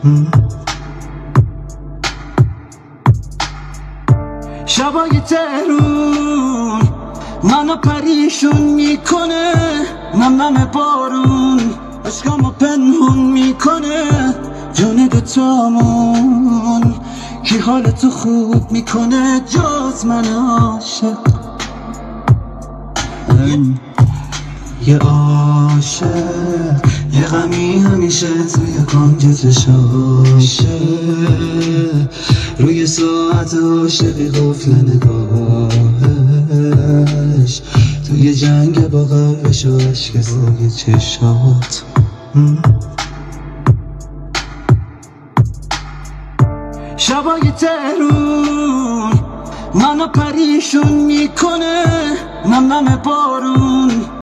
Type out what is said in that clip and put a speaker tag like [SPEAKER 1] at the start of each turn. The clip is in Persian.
[SPEAKER 1] شبای تهرون منو پریشون میکنه، نم بارون عشقامو پنهون میکنه. جون دوتامون کی حالتو خوب میکنه جز من عاشق؟ یه عاشق، یه غمی همیشه توی کنج چشاشه، روی ساعت عاشقی قفل نگاهش، توی جنگ با قلبش و عشق روی چشات. شبای تهرون منو پریشون میکنه، نم بارون